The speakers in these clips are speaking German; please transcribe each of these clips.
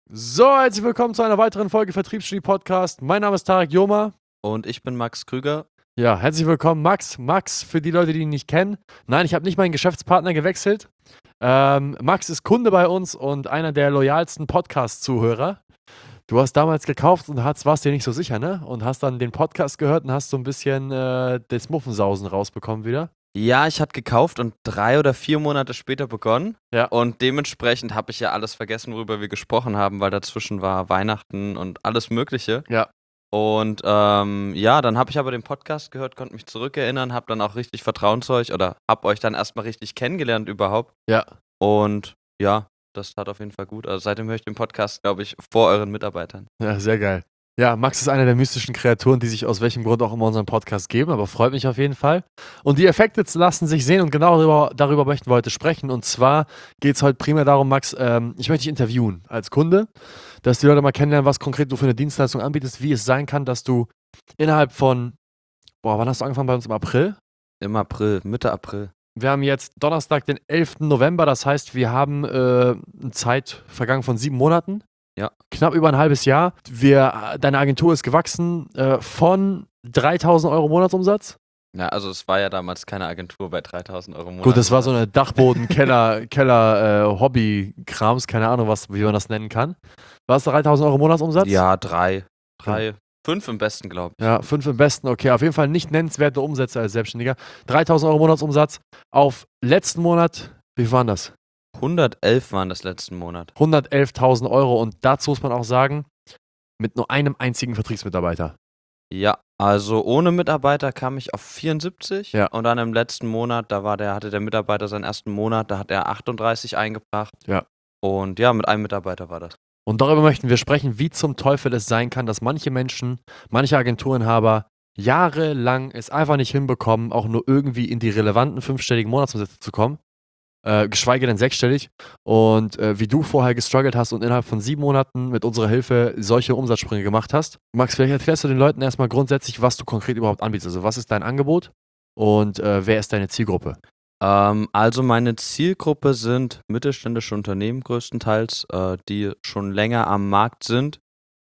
So, herzlich willkommen zu einer weiteren Folge Vertriebsstudie Podcast. Mein Name ist Tarek Joma. Und ich bin Max Krüger. Ja, herzlich willkommen, Max. Max, für die Leute, die ihn nicht kennen. Nein, ich habe nicht meinen Geschäftspartner gewechselt. Max ist Kunde bei uns und einer der loyalsten Podcast-Zuhörer. Du hast damals gekauft und warst dir nicht so sicher, ne? Und hast dann den Podcast gehört und hast so ein bisschen das Muffensausen rausbekommen wieder. Ja, ich hatte gekauft und 3 oder 4 Monate später begonnen. Ja. Und dementsprechend habe ich ja alles vergessen, worüber wir gesprochen haben, weil dazwischen war Weihnachten und alles Mögliche. Ja. Und dann habe ich aber den Podcast gehört, konnte mich zurückerinnern, habe dann auch richtig Vertrauen zu euch oder habe euch dann erstmal richtig kennengelernt überhaupt. Ja. Und ja, das tat auf jeden Fall gut. Also seitdem höre ich den Podcast, glaube ich, vor euren Mitarbeitern. Ja, sehr geil. Ja, Max ist einer der mystischen Kreaturen, die sich aus welchem Grund auch immer unseren Podcast geben, aber freut mich auf jeden Fall. Und die Effekte lassen sich sehen und genau darüber möchten wir heute sprechen. Und zwar geht es heute primär darum, Max, ich möchte dich interviewen als Kunde, dass die Leute mal kennenlernen, was konkret du für eine Dienstleistung anbietest, wie es sein kann, dass du innerhalb von, wann hast du angefangen bei uns? Im April? Im April, Mitte April. Wir haben jetzt Donnerstag, den 11. November, das heißt, wir haben eine Zeit vergangen von 7 Monaten. Ja. Knapp über ein halbes Jahr. Deine Agentur ist gewachsen von 3.000 Euro Monatsumsatz. Ja, also es war ja damals keine Agentur bei 3.000 Euro im Monat. Gut, das war so eine Dachboden-Keller, Hobby-Krams, keine Ahnung, wie man das nennen kann. War es 3.000 Euro Monatsumsatz? Ja, 3, 5 im besten, glaube ich. Ja, 5 im besten, okay. Auf jeden Fall nicht nennenswerte Umsätze als Selbstständiger. 3.000 Euro Monatsumsatz auf letzten Monat, wie viel waren das? 111 waren das letzten Monat. 111.000 Euro und dazu muss man auch sagen, mit nur einem einzigen Vertriebsmitarbeiter. Ja, also ohne Mitarbeiter kam ich auf 74 Ja. und dann im letzten Monat, hatte der Mitarbeiter seinen ersten Monat, da hat er 38 eingebracht. Ja. Und ja, mit einem Mitarbeiter war das. Und darüber möchten wir sprechen, wie zum Teufel es sein kann, dass manche Menschen, manche Agenturinhaber jahrelang es einfach nicht hinbekommen, auch nur irgendwie in die relevanten 5-stelligen Monatsumsätze zu kommen. Geschweige denn 6-stellig. Und wie du vorher gestruggelt hast und innerhalb von 7 Monaten mit unserer Hilfe solche Umsatzsprünge gemacht hast. Max, vielleicht erklärst du den Leuten erstmal grundsätzlich, was du konkret überhaupt anbietest. Also was ist dein Angebot und wer ist deine Zielgruppe? Also meine Zielgruppe sind mittelständische Unternehmen größtenteils, die schon länger am Markt sind,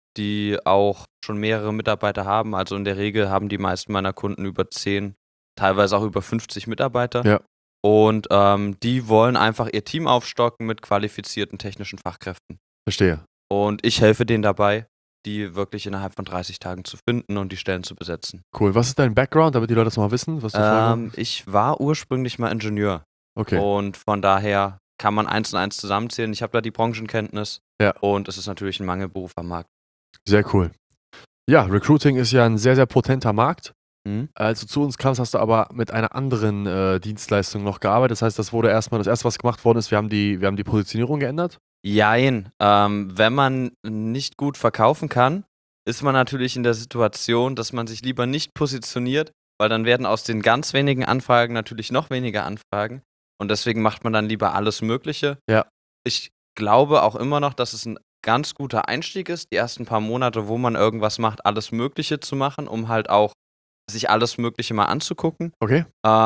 die auch schon mehrere Mitarbeiter haben. Also in der Regel haben die meisten meiner Kunden über 10, teilweise auch über 50 Mitarbeiter. Ja. Und die wollen einfach ihr Team aufstocken mit qualifizierten technischen Fachkräften. Verstehe. Und ich helfe denen dabei, die wirklich innerhalb von 30 Tagen zu finden und die Stellen zu besetzen. Cool. Was ist dein Background, damit die Leute das mal wissen? Was du Ich war ursprünglich mal Ingenieur. Okay. Und von daher kann man 1 und 1 zusammenzählen. Ich habe da die Branchenkenntnis. Ja. Und es ist natürlich ein Mangelberuf am Markt. Sehr cool. Ja, Recruiting ist ja ein sehr, sehr potenter Markt. Mhm. Als du zu uns kamst, hast du aber mit einer anderen Dienstleistung noch gearbeitet. Das heißt, das erste, was gemacht worden ist, wir haben die Positionierung geändert. Jein. Wenn man nicht gut verkaufen kann, ist man natürlich in der Situation, dass man sich lieber nicht positioniert, weil dann werden aus den ganz wenigen Anfragen natürlich noch weniger Anfragen. Und deswegen macht man dann lieber alles Mögliche. Ja. Ich glaube auch immer noch, dass es ein ganz guter Einstieg ist, die ersten paar Monate, wo man irgendwas macht, alles Mögliche zu machen, um halt auch sich alles Mögliche mal anzugucken. Okay.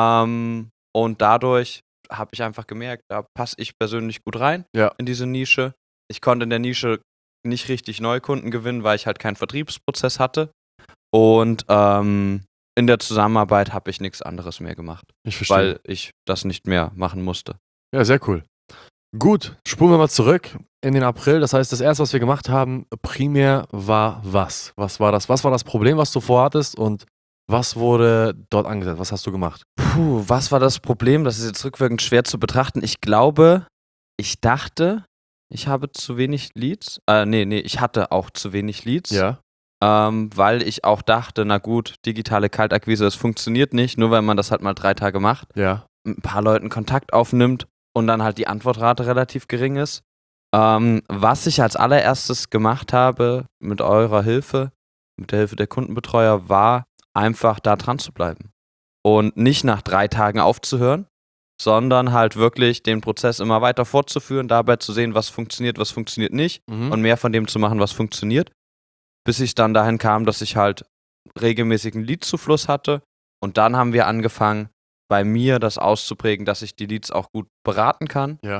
Und dadurch habe ich einfach gemerkt, da passe ich persönlich gut rein in diese Nische. Ich konnte in der Nische nicht richtig Neukunden gewinnen, weil ich halt keinen Vertriebsprozess hatte. Und in der Zusammenarbeit habe ich nichts anderes mehr gemacht. Ich verstehe. Weil ich das nicht mehr machen musste. Ja, sehr cool. Gut, spulen wir mal zurück in den April. Das heißt, das erste, was wir gemacht haben, primär war was? Was war das? Was war das Problem, was du vorhattest und was wurde dort angesetzt? Was hast du gemacht? Was war das Problem? Das ist jetzt rückwirkend schwer zu betrachten. Ich glaube, ich dachte, ich habe zu wenig Leads. Ich hatte auch zu wenig Leads. Ja. Weil ich auch dachte, na gut, digitale Kaltakquise, das funktioniert nicht, nur weil man das halt mal 3 Tage macht. Ja. Mit ein paar Leuten Kontakt aufnimmt und dann halt die Antwortrate relativ gering ist. Was ich als allererstes gemacht habe mit eurer Hilfe, mit der Hilfe der Kundenbetreuer, war einfach da dran zu bleiben. Und nicht nach 3 Tagen aufzuhören, sondern halt wirklich den Prozess immer weiter fortzuführen, dabei zu sehen, was funktioniert nicht und mehr von dem zu machen, was funktioniert. Bis ich dann dahin kam, dass ich halt regelmäßigen Leadzufluss hatte. Und dann haben wir angefangen, bei mir das auszuprägen, dass ich die Leads auch gut beraten kann. Ja.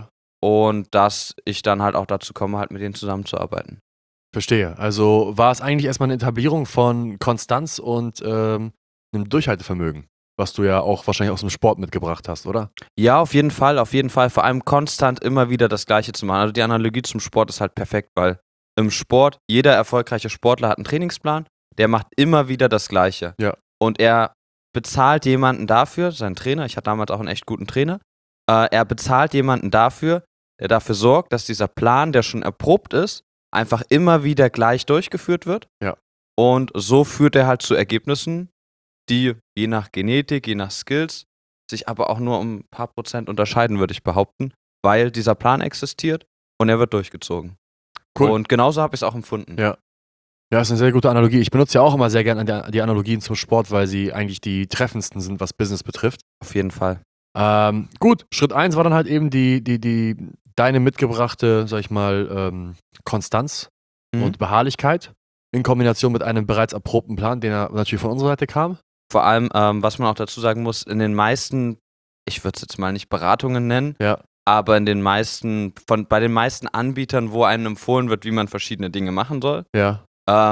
und dass ich dann halt auch dazu komme, halt mit denen zusammenzuarbeiten. Verstehe. Also war es eigentlich erstmal eine Etablierung von Konstanz und einem Durchhaltevermögen, was du ja auch wahrscheinlich aus dem Sport mitgebracht hast, oder? Ja, auf jeden Fall, auf jeden Fall. Vor allem konstant immer wieder das Gleiche zu machen. Also die Analogie zum Sport ist halt perfekt, weil im Sport, jeder erfolgreiche Sportler hat einen Trainingsplan, der macht immer wieder das Gleiche. Ja. Und er bezahlt jemanden dafür, seinen Trainer, ich hatte damals auch einen echt guten Trainer, er bezahlt jemanden dafür, der dafür sorgt, dass dieser Plan, der schon erprobt ist, einfach immer wieder gleich durchgeführt wird. Ja. Und so führt er halt zu Ergebnissen, die je nach Genetik, je nach Skills, sich aber auch nur um ein paar Prozent unterscheiden, würde ich behaupten, weil dieser Plan existiert und er wird durchgezogen. Cool. Und genauso habe ich es auch empfunden. Ja. Ja, ist eine sehr gute Analogie. Ich benutze ja auch immer sehr gerne die Analogien zum Sport, weil sie eigentlich die treffendsten sind, was Business betrifft. Auf jeden Fall. Gut, Schritt 1 war dann halt eben deine mitgebrachte, sag ich mal, Konstanz und Beharrlichkeit in Kombination mit einem bereits erprobten Plan, den er natürlich von unserer Seite kam. Vor allem, was man auch dazu sagen muss, in den meisten, ich würde es jetzt mal nicht Beratungen nennen, Ja. aber bei den meisten Anbietern, wo einem empfohlen wird, wie man verschiedene Dinge machen soll, Ja.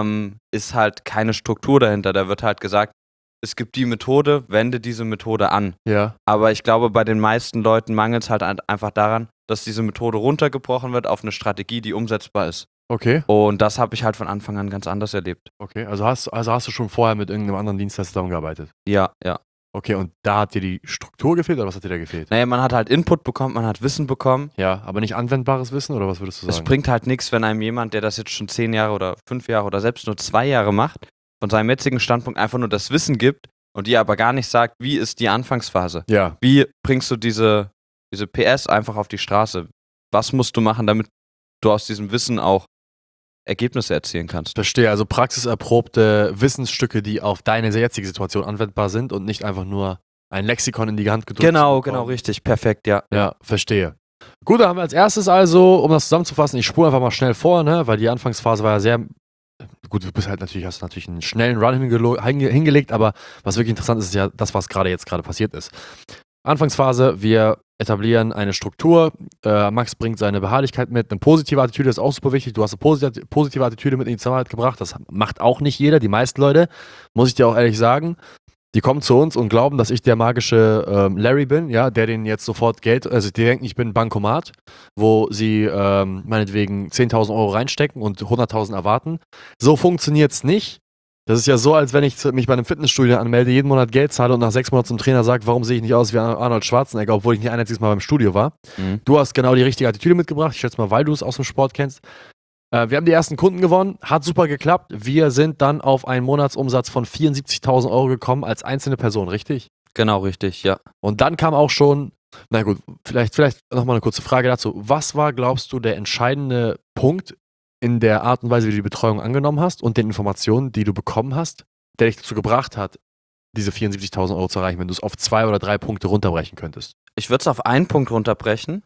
ist halt keine Struktur dahinter. Da wird halt gesagt, es gibt die Methode, wende diese Methode an. Ja. Aber ich glaube, bei den meisten Leuten mangelt es halt einfach daran, dass diese Methode runtergebrochen wird auf eine Strategie, die umsetzbar ist. Okay. Und das habe ich halt von Anfang an ganz anders erlebt. Okay. Also hast du schon vorher mit irgendeinem anderen Dienstleister zusammengearbeitet? Ja, ja. Okay, und da hat dir die Struktur gefehlt oder was hat dir da gefehlt? Naja, man hat halt Input bekommen, man hat Wissen bekommen. Ja, aber nicht anwendbares Wissen oder was würdest du sagen? Es bringt halt nichts, wenn einem jemand, der das jetzt schon 10 Jahre oder 5 Jahre oder selbst nur 2 Jahre macht, von seinem jetzigen Standpunkt einfach nur das Wissen gibt und dir aber gar nicht sagt, wie ist die Anfangsphase? Ja. Wie bringst du diese PS einfach auf die Straße? Was musst du machen, damit du aus diesem Wissen auch Ergebnisse erzielen kannst? Verstehe, also praxiserprobte Wissensstücke, die auf deine jetzige Situation anwendbar sind und nicht einfach nur ein Lexikon in die Hand gedrückt. Genau, richtig, perfekt, ja. Ja, verstehe. Gut, dann haben wir als erstes also, um das zusammenzufassen, ich spule einfach mal schnell vor, ne, weil die Anfangsphase war ja sehr, gut, du bist halt natürlich, hast natürlich einen schnellen Run hingelegt, aber was wirklich interessant ist, ist ja das, was jetzt gerade passiert ist. Anfangsphase, wir etablieren eine Struktur, Max bringt seine Beharrlichkeit mit, eine positive Attitüde ist auch super wichtig, du hast eine positive Attitüde mit in die Zusammenarbeit gebracht, das macht auch nicht jeder, die meisten Leute, muss ich dir auch ehrlich sagen, die kommen zu uns und glauben, dass ich der magische Larry bin, ja, der denen jetzt sofort Geld, also die denken, ich bin ein Bankomat, wo sie meinetwegen 10.000 Euro reinstecken und 100.000 erwarten. So funktioniert's nicht. Das ist ja so, als wenn ich mich bei einem Fitnessstudio anmelde, jeden Monat Geld zahle und nach 6 Monaten zum Trainer sage, warum sehe ich nicht aus wie Arnold Schwarzenegger, obwohl ich nicht ein einziges Mal beim Studio war. Du hast genau die richtige Attitüde mitgebracht, ich schätze mal, weil du es aus dem Sport kennst. Wir haben die ersten Kunden gewonnen, hat super geklappt. Wir sind dann auf einen Monatsumsatz von 74.000 Euro gekommen als einzelne Person, richtig? Genau, richtig, ja. Und dann kam auch schon, na gut, vielleicht nochmal eine kurze Frage dazu. Was war, glaubst du, der entscheidende Punkt in der Art und Weise, wie du die Betreuung angenommen hast und den Informationen, die du bekommen hast, der dich dazu gebracht hat, diese 74.000 Euro zu erreichen, wenn du es auf 2 oder 3 Punkte runterbrechen könntest? Ich würde es auf einen Punkt runterbrechen.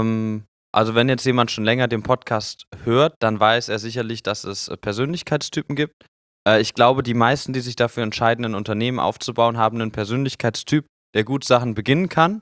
Also wenn jetzt jemand schon länger den Podcast hört, dann weiß er sicherlich, dass es Persönlichkeitstypen gibt. Ich glaube, die meisten, die sich dafür entscheiden, ein Unternehmen aufzubauen, haben einen Persönlichkeitstyp, der gut Sachen beginnen kann,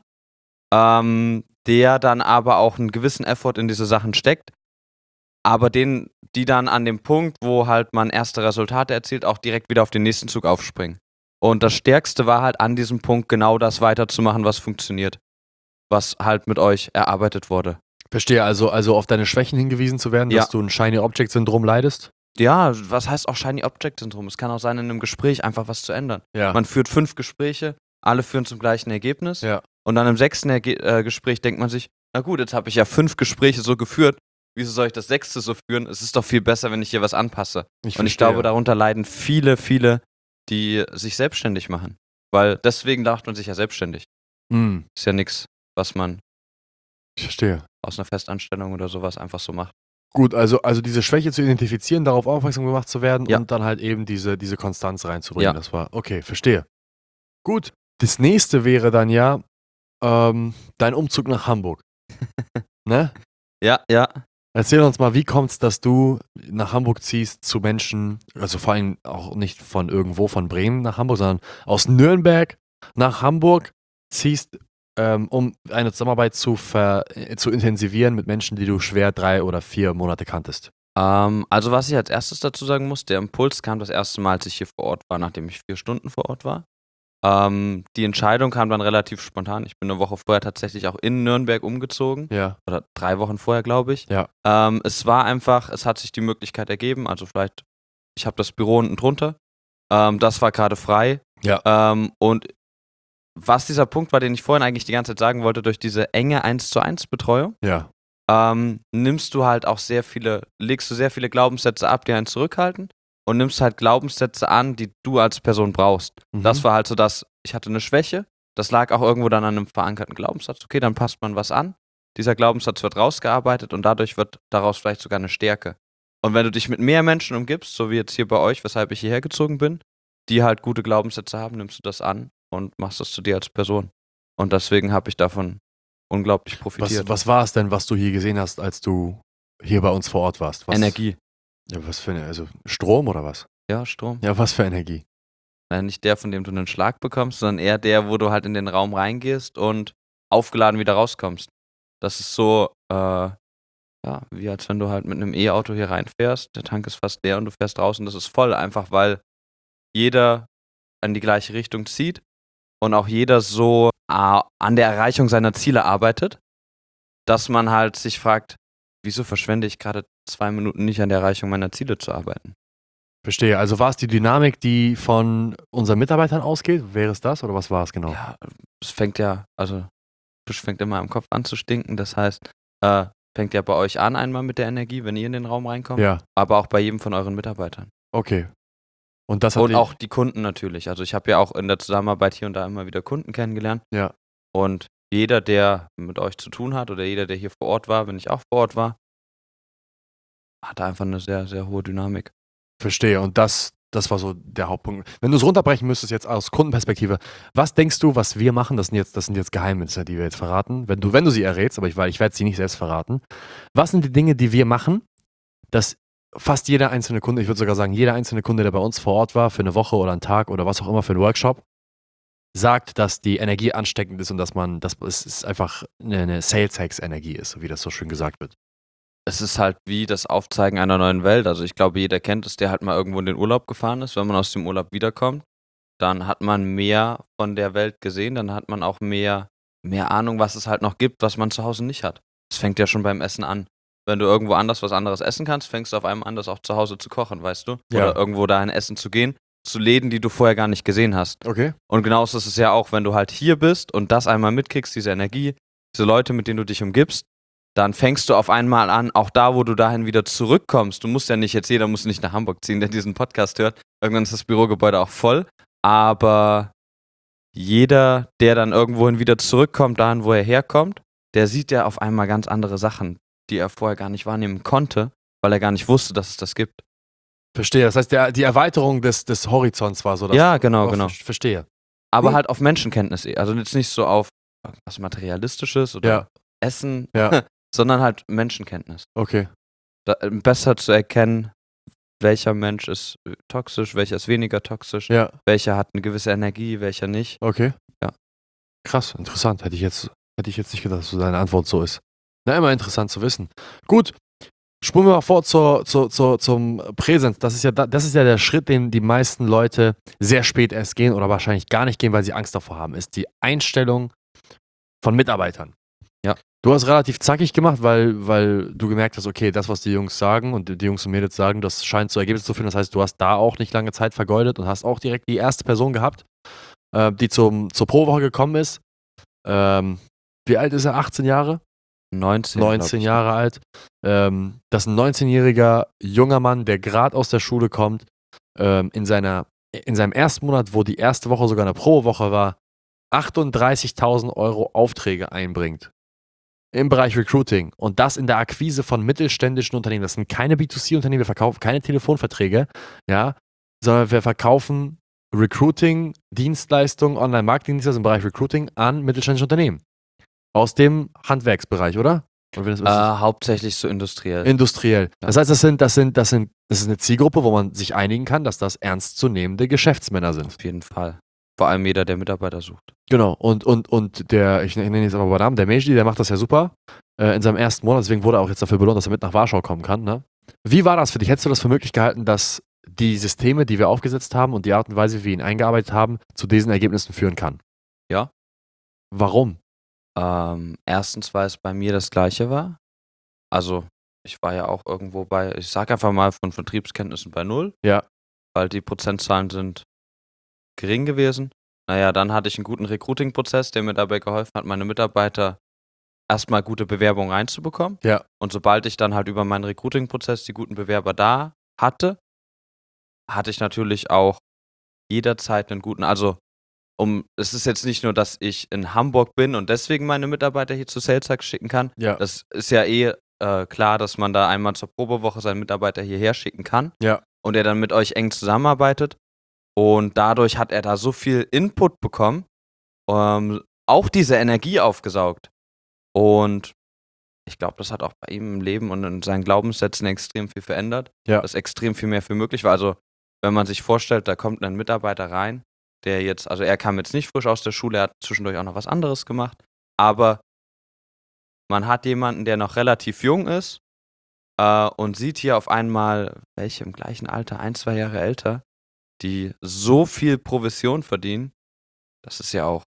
der dann aber auch einen gewissen Effort in diese Sachen steckt, aber die dann an dem Punkt, wo halt man erste Resultate erzielt, auch direkt wieder auf den nächsten Zug aufspringen. Und das Stärkste war halt an diesem Punkt genau das weiterzumachen, was funktioniert, was halt mit euch erarbeitet wurde. Verstehe, also auf deine Schwächen hingewiesen zu werden, dass du ein Shiny Object Syndrom leidest? Ja, was heißt auch Shiny Object Syndrom? Es kann auch sein, in einem Gespräch einfach was zu ändern. Ja. Man führt 5 Gespräche, alle führen zum gleichen Ergebnis. Ja. Und dann im 6. Gespräch denkt man sich, na gut, jetzt habe ich ja 5 Gespräche so geführt, wieso soll ich das 6. so führen? Es ist doch viel besser, wenn ich hier was anpasse. Und ich glaube, darunter leiden viele, die sich selbstständig machen. Weil deswegen macht man sich ja selbstständig. Ist ja nichts, was man ich verstehe. Aus einer Festanstellung oder sowas einfach so macht. Gut, also diese Schwäche zu identifizieren, darauf aufmerksam gemacht zu werden und dann halt eben diese Konstanz reinzubringen. Ja. Das war, okay, verstehe. Gut, das nächste wäre dann ja dein Umzug nach Hamburg. Ne? Ja. Erzähl uns mal, wie kommt es, dass du nach Hamburg ziehst zu Menschen, also vor allem auch nicht von irgendwo, von Bremen nach Hamburg, sondern aus Nürnberg nach Hamburg ziehst um eine Zusammenarbeit zu intensivieren mit Menschen, die du schwer 3 oder 4 Monate kanntest? Also was ich als erstes dazu sagen muss, der Impuls kam das erste Mal, als ich hier vor Ort war, nachdem ich 4 Stunden vor Ort war. Die Entscheidung kam dann relativ spontan. Ich bin 1 Woche vorher tatsächlich auch in Nürnberg umgezogen. Ja. Oder 3 Wochen vorher, glaube ich. Ja. Es war einfach, es hat sich die Möglichkeit ergeben, also vielleicht, ich habe das Büro unten drunter. Das war gerade frei. Ja. Und was dieser Punkt war, den ich vorhin eigentlich die ganze Zeit sagen wollte, durch diese enge 1:1 Betreuung, Ja. legst du sehr viele Glaubenssätze ab, die einen zurückhalten und nimmst halt Glaubenssätze an, die du als Person brauchst. Mhm. Das war halt so, dass ich hatte eine Schwäche, das lag auch irgendwo dann an einem verankerten Glaubenssatz. Okay, dann passt man was an, dieser Glaubenssatz wird rausgearbeitet und dadurch wird daraus vielleicht sogar eine Stärke. Und wenn du dich mit mehr Menschen umgibst, so wie jetzt hier bei euch, weshalb ich hierher gezogen bin, die halt gute Glaubenssätze haben, nimmst du das an und machst das zu dir als Person. Und deswegen habe ich davon unglaublich profitiert. Was war es denn, was du hier gesehen hast, als du hier bei uns vor Ort warst? Energie. Ja, was für eine, also Strom oder was? Ja, Strom. Ja, was für Energie? Nicht der, von dem du einen Schlag bekommst, sondern eher der, wo du halt in den Raum reingehst und aufgeladen wieder rauskommst. Das ist so, wie als wenn du halt mit einem E-Auto hier reinfährst, der Tank ist fast leer und du fährst raus und das ist voll, einfach weil jeder in die gleiche Richtung zieht und auch jeder so an der Erreichung seiner Ziele arbeitet, dass man halt sich fragt, wieso verschwende ich gerade 2 Minuten nicht an der Erreichung meiner Ziele zu arbeiten? Verstehe. Also war es die Dynamik, die von unseren Mitarbeitern ausgeht? Wäre es das oder was war es genau? Ja, es fängt immer im Kopf an zu stinken, das heißt, fängt ja bei euch an einmal mit der Energie, wenn ihr in den Raum reinkommt, Ja, aber auch bei jedem von euren Mitarbeitern. okay. Und das hat Und dich, auch die Kunden natürlich. Also ich habe ja auch in der Zusammenarbeit hier und da immer wieder Kunden kennengelernt. ja, Und jeder, der mit euch zu tun hat oder jeder, der hier vor Ort war, wenn ich auch vor Ort war, hatte einfach eine sehr, sehr hohe Dynamik. verstehe. Und das war so der Hauptpunkt. Wenn du es runterbrechen müsstest jetzt aus Kundenperspektive, was denkst du, was wir machen? Das sind jetzt Geheimnisse, die wir jetzt verraten. Wenn du sie errätst, aber ich werde sie nicht selbst verraten. Was sind die Dinge, die wir machen, dass fast jeder einzelne Kunde, ich würde sogar sagen, jeder einzelne Kunde, der bei uns vor Ort war, für eine Woche oder einen Tag oder was auch immer für einen Workshop, sagt, dass die Energie ansteckend ist und dass es einfach eine Sales-Hacks-Energie ist, wie das so schön gesagt wird. Es ist halt wie das Aufzeigen einer neuen Welt. Also ich glaube, jeder kennt es, der halt mal irgendwo in den Urlaub gefahren ist. Wenn man aus dem Urlaub wiederkommt, dann hat man mehr von der Welt gesehen, dann hat man auch mehr Ahnung, was es halt noch gibt, was man zu Hause nicht hat. Das fängt ja schon beim Essen an. Wenn du irgendwo anders was anderes essen kannst, fängst du auf einmal an, das auch zu Hause zu kochen, weißt du? Ja. Oder irgendwo dahin essen zu gehen, zu Läden, die du vorher gar nicht gesehen hast. Okay. Und genauso ist es ja auch, wenn du halt hier bist und das einmal mitkriegst, diese Energie, diese Leute, mit denen du dich umgibst, dann fängst du auf einmal an, auch da, wo du dahin wieder zurückkommst. Du musst ja nicht, jetzt jeder muss nicht nach Hamburg ziehen, der diesen Podcast hört. Irgendwann ist das Bürogebäude auch voll. Aber jeder, der dann irgendwohin wieder zurückkommt, dahin, wo er herkommt, der sieht ja auf einmal ganz andere Sachen, die er vorher gar nicht wahrnehmen konnte, weil er gar nicht wusste, dass es das gibt. Verstehe. Das heißt, die Erweiterung des Horizonts war so das. Ja, genau. Verstehe. Aber Gut. halt auf Menschenkenntnis. Also jetzt nicht so auf was Materialistisches oder Ja. Essen, Ja. sondern halt Menschenkenntnis. Okay. Besser zu erkennen, welcher Mensch ist toxisch, welcher ist weniger toxisch, Ja. welcher hat eine gewisse Energie, welcher nicht. Okay. Ja. Krass, interessant. Hätte ich jetzt nicht gedacht, dass so deine Antwort so ist. Na, immer interessant zu wissen. Gut. Spulen wir mal vor zum Präsens. Das ist ja der Schritt, den die meisten Leute sehr spät erst gehen oder wahrscheinlich gar nicht gehen, weil sie Angst davor haben, ist die Einstellung von Mitarbeitern. Ja. Du hast relativ zackig gemacht, weil du gemerkt hast, okay, das, was die Jungs sagen und die Jungs und Mädels sagen, das scheint zu Ergebnissen zu führen. Das heißt, du hast da auch nicht lange Zeit vergeudet und hast auch direkt die erste Person gehabt, die zur Probewoche gekommen ist. Wie alt ist er? 18 Jahre? 19 Jahre alt. Das ist ein 19-jähriger junger Mann, der gerade aus der Schule kommt, in seinem ersten Monat, wo die erste Woche sogar eine Probewoche war, 38.000 € Aufträge einbringt im Bereich Recruiting und das in der Akquise von mittelständischen Unternehmen. Das sind keine B2C-Unternehmen, wir verkaufen keine Telefonverträge, ja, sondern wir verkaufen Recruiting, Dienstleistungen, Online-Marketing-Dienstleistungen im Bereich Recruiting an mittelständische Unternehmen. Aus dem Handwerksbereich, oder? Hauptsächlich so industriell. Industriell. Ja. Das heißt, das ist eine Zielgruppe, wo man sich einigen kann, dass das ernstzunehmende Geschäftsmänner sind. Auf jeden Fall. Vor allem jeder, der Mitarbeiter sucht. Genau, und der, ich nenne ihn jetzt aber bei Namen, der Mejdi, der macht das ja super in seinem ersten Monat, deswegen wurde er auch jetzt dafür belohnt, dass er mit nach Warschau kommen kann. Ne? Wie war das für dich? Hättest du das für möglich gehalten, dass die Systeme, die wir aufgesetzt haben und die Art und Weise, wie wir ihn eingearbeitet haben, zu diesen Ergebnissen führen kann? Ja. Warum? Erstens, weil es bei mir das Gleiche war. Also, ich war ja auch irgendwo ich sag einfach mal von Vertriebskenntnissen bei 0, Ja, weil die Prozentzahlen sind gering gewesen. Naja, dann hatte ich einen guten Recruiting-Prozess, der mir dabei geholfen hat, meine Mitarbeiter erstmal gute Bewerbungen reinzubekommen. ja, Und sobald ich dann halt über meinen Recruiting-Prozess die guten Bewerber da hatte, hatte ich natürlich auch jederzeit einen guten, also es ist jetzt nicht nur, dass ich in Hamburg bin und deswegen meine Mitarbeiter hier zu SalesHack schicken kann. ja, Das ist ja klar, dass man da einmal zur Probewoche seinen Mitarbeiter hierher schicken kann ja, und er dann mit euch eng zusammenarbeitet. Und dadurch hat er da so viel Input bekommen, auch diese Energie aufgesaugt. Und ich glaube, das hat auch bei ihm im Leben und in seinen Glaubenssätzen extrem viel verändert, ja, dass extrem viel mehr für möglich war. Also, wenn man sich vorstellt, da kommt ein Mitarbeiter rein, der jetzt, also er kam jetzt nicht frisch aus der Schule, er hat zwischendurch auch noch was anderes gemacht, aber man hat jemanden, der noch relativ jung ist und sieht hier auf einmal welche im gleichen Alter, 1, 2 Jahre älter, die so viel Provision verdienen, das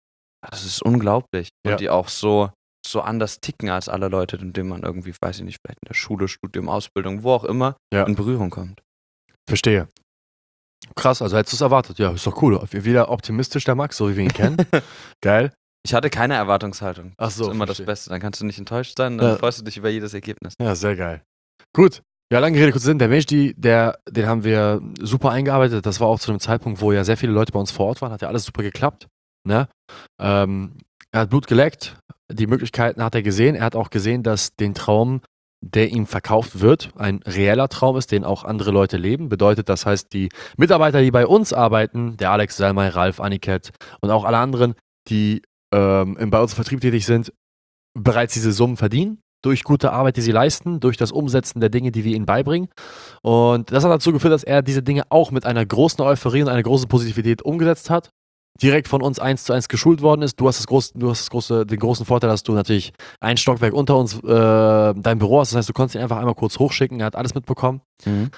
ist unglaublich. Ja. Und die auch so anders ticken als alle Leute, mit denen man irgendwie, weiß ich nicht, vielleicht in der Schule, Studium, Ausbildung, wo auch immer, Ja. in Berührung kommt. Verstehe. Krass, also hättest du es erwartet. Ja, ist doch cool. Wieder optimistisch der Max, so wie wir ihn kennen. Geil. Ich hatte keine Erwartungshaltung. Ach so, Das ist immer verstehe. das Beste. Dann kannst du nicht enttäuscht sein, dann Ja. freust du dich über jedes Ergebnis. Ja, sehr geil. Gut. Ja, lange Rede, kurzer Sinn. Der Mejdi, den haben wir super eingearbeitet. Das war auch zu einem Zeitpunkt, wo ja sehr viele Leute bei uns vor Ort waren. Hat ja alles super geklappt. Ne? Er hat Blut geleckt. Die Möglichkeiten hat er gesehen. Er hat auch gesehen, dass den Traum, der ihm verkauft wird, ein reeller Traum ist, den auch andere Leute leben. Bedeutet, das heißt, die Mitarbeiter, die bei uns arbeiten, der Alex, Salmai, Ralf, Aniket und auch alle anderen, die bei uns im Vertrieb tätig sind, bereits diese Summen verdienen. Durch gute Arbeit, die sie leisten, durch das Umsetzen der Dinge, die wir ihnen beibringen. Und das hat dazu geführt, dass er diese Dinge auch mit einer großen Euphorie und einer großen Positivität umgesetzt hat. Direkt von uns 1:1 geschult worden ist. Du hast den großen Vorteil, dass du natürlich ein Stockwerk unter uns dein Büro hast. Das heißt, du konntest ihn einfach einmal kurz hochschicken. Er hat alles mitbekommen. Mhm.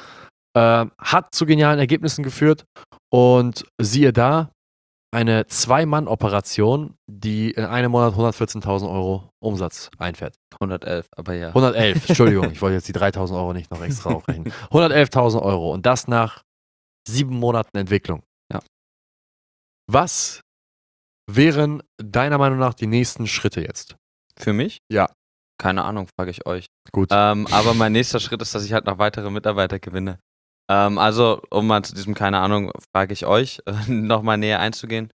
Hat zu genialen Ergebnissen geführt. Und siehe da, eine 2-Mann-Operation, die in einem Monat 114.000 Euro Umsatz einfährt. 111, aber ja. 111, Entschuldigung, ich wollte jetzt die 3.000 Euro nicht noch extra aufrechnen. 111.000 Euro und das nach 7 Monaten Entwicklung. Ja. Was wären deiner Meinung nach die nächsten Schritte jetzt? Für mich? Ja. Keine Ahnung, frage ich euch. Gut. Aber mein nächster Schritt ist, dass ich halt noch weitere Mitarbeiter gewinne. Also, um mal zu diesem, keine Ahnung, frage ich euch, nochmal näher einzugehen.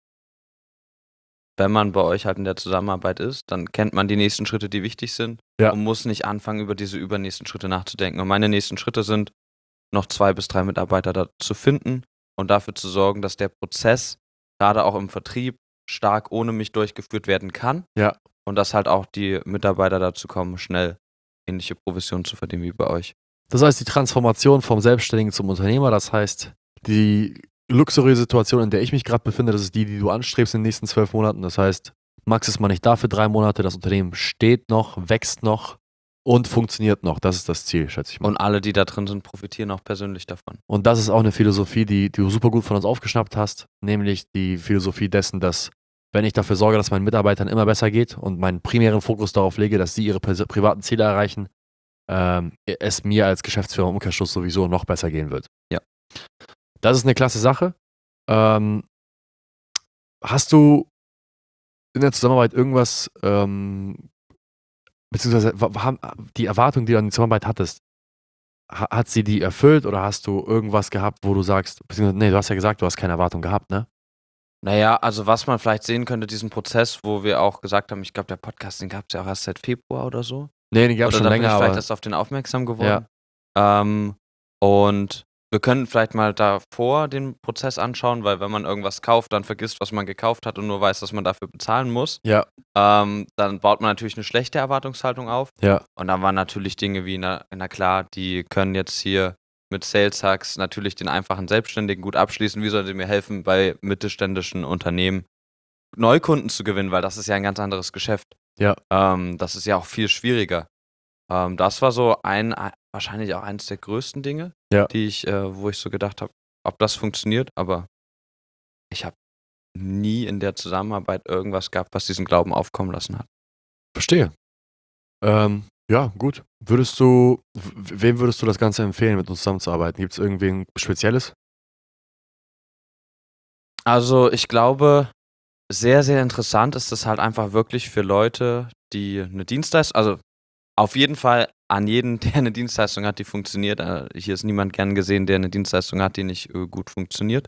Wenn man bei euch halt in der Zusammenarbeit ist, dann kennt man die nächsten Schritte, die wichtig sind Ja. und muss nicht anfangen, über diese übernächsten Schritte nachzudenken. Und meine nächsten Schritte sind, noch 2 bis 3 Mitarbeiter da zu finden und dafür zu sorgen, dass der Prozess, gerade auch im Vertrieb, stark ohne mich durchgeführt werden kann. Ja. Und dass halt auch die Mitarbeiter dazu kommen, schnell ähnliche Provisionen zu verdienen wie bei euch. Das heißt, die Transformation vom Selbstständigen zum Unternehmer, das heißt, die luxuriöse Situation, in der ich mich gerade befinde, das ist die du anstrebst in den nächsten 12 Monaten. Das heißt, Max ist mal nicht da für 3 Monate, das Unternehmen steht noch, wächst noch und funktioniert noch. Das ist das Ziel, schätze ich mal. Und alle, die da drin sind, profitieren auch persönlich davon. Und das ist auch eine Philosophie, die du super gut von uns aufgeschnappt hast, nämlich die Philosophie dessen, dass wenn ich dafür sorge, dass meinen Mitarbeitern immer besser geht und meinen primären Fokus darauf lege, dass sie ihre privaten Ziele erreichen, es mir als Geschäftsführer im Umkehrschluss sowieso noch besser gehen wird. Ja. Das ist eine klasse Sache. Hast du in der Zusammenarbeit irgendwas, beziehungsweise die Erwartung, die du an die Zusammenarbeit hattest, hat sie die erfüllt oder hast du irgendwas gehabt, wo du sagst, beziehungsweise, nee, du hast ja gesagt, du hast keine Erwartung gehabt, ne? Naja, also was man vielleicht sehen könnte, diesen Prozess, wo wir auch gesagt haben, ich glaube, der Podcast, den gab es ja auch erst seit Februar oder so. Nee, den gab es Oder schon da bin länger, ich vielleicht aber erst auf den aufmerksam geworden. Und wir können vielleicht mal davor den Prozess anschauen, weil wenn man irgendwas kauft, dann vergisst, was man gekauft hat und nur weiß, dass man dafür bezahlen muss. ja, Dann baut man natürlich eine schlechte Erwartungshaltung auf. ja, Und dann waren natürlich Dinge wie, na klar, die können jetzt hier mit Sales Hacks natürlich den einfachen Selbstständigen gut abschließen? Wie sollen sie mir helfen, bei mittelständischen Unternehmen Neukunden zu gewinnen? Weil das ist ja ein ganz anderes Geschäft. Ja. Das ist ja auch viel schwieriger. Das war so wahrscheinlich auch eines der größten Dinge, Ja. wo ich so gedacht habe, ob das funktioniert, aber ich habe nie in der Zusammenarbeit irgendwas gehabt, was diesen Glauben aufkommen lassen hat. Verstehe. Ja, gut. Wem würdest du das Ganze empfehlen, mit uns zusammenzuarbeiten? Gibt es irgendwen Spezielles? Also ich glaube, sehr, sehr interessant ist es halt einfach wirklich für Leute, die eine Dienstleistung, also auf jeden Fall an jeden, der eine Dienstleistung hat, die funktioniert. Hier ist niemand gern gesehen, der eine Dienstleistung hat, die nicht gut funktioniert.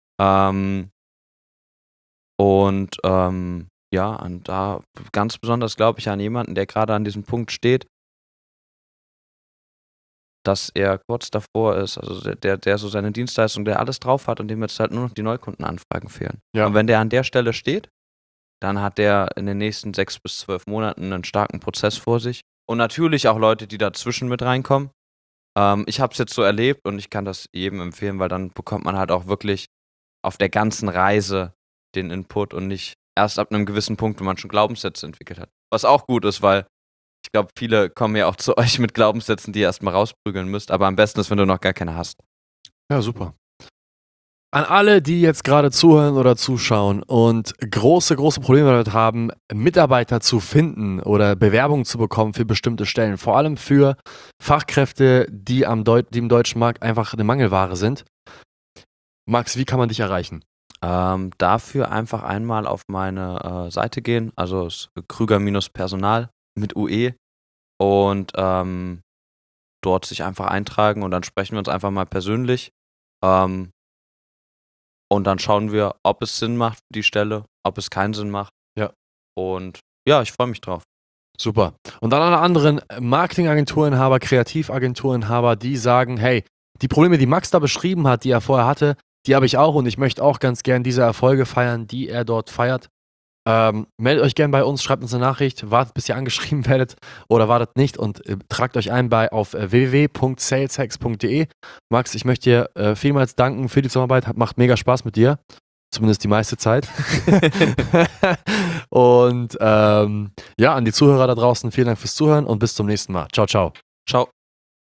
Ja, und da ganz besonders glaube ich an jemanden, der gerade an diesem Punkt steht, dass er kurz davor ist, also der so seine Dienstleistung, der alles drauf hat und dem jetzt halt nur noch die Neukundenanfragen fehlen. Ja. Und wenn der an der Stelle steht, dann hat der in den nächsten 6 bis 12 Monaten einen starken Prozess vor sich. Und natürlich auch Leute, die dazwischen mit reinkommen. Ich habe es jetzt so erlebt und ich kann das jedem empfehlen, weil dann bekommt man halt auch wirklich auf der ganzen Reise den Input und nicht erst ab einem gewissen Punkt, wenn man schon Glaubenssätze entwickelt hat. Was auch gut ist, weil ich glaube, viele kommen ja auch zu euch mit Glaubenssätzen, die ihr erstmal rausprügeln müsst, aber am besten ist, wenn du noch gar keine hast. Ja, super. An alle, die jetzt gerade zuhören oder zuschauen und große Probleme damit haben, Mitarbeiter zu finden oder Bewerbungen zu bekommen für bestimmte Stellen, vor allem für Fachkräfte, die im deutschen Markt einfach eine Mangelware sind. Max, wie kann man dich erreichen? Dafür einfach einmal auf meine Seite gehen, also Krüger-Personal mit UE und dort sich einfach eintragen und dann sprechen wir uns einfach mal persönlich. Und dann schauen wir, ob es Sinn macht für die Stelle, ob es keinen Sinn macht. Ja. Und ja, ich freue mich drauf. Super. Und dann alle anderen Marketingagenturinhaber, Kreativagenturinhaber, die sagen, hey, die Probleme, die Max da beschrieben hat, die er vorher hatte, die habe ich auch und ich möchte auch ganz gern diese Erfolge feiern, die er dort feiert. Meldet euch gern bei uns, schreibt uns eine Nachricht, wartet, bis ihr angeschrieben werdet oder wartet nicht und tragt euch ein auf www.saleshacks.de. Max, ich möchte dir vielmals danken für die Zusammenarbeit, macht mega Spaß mit dir, zumindest die meiste Zeit. Und ja, an die Zuhörer da draußen, vielen Dank fürs Zuhören und bis zum nächsten Mal. Ciao, ciao. Ciao.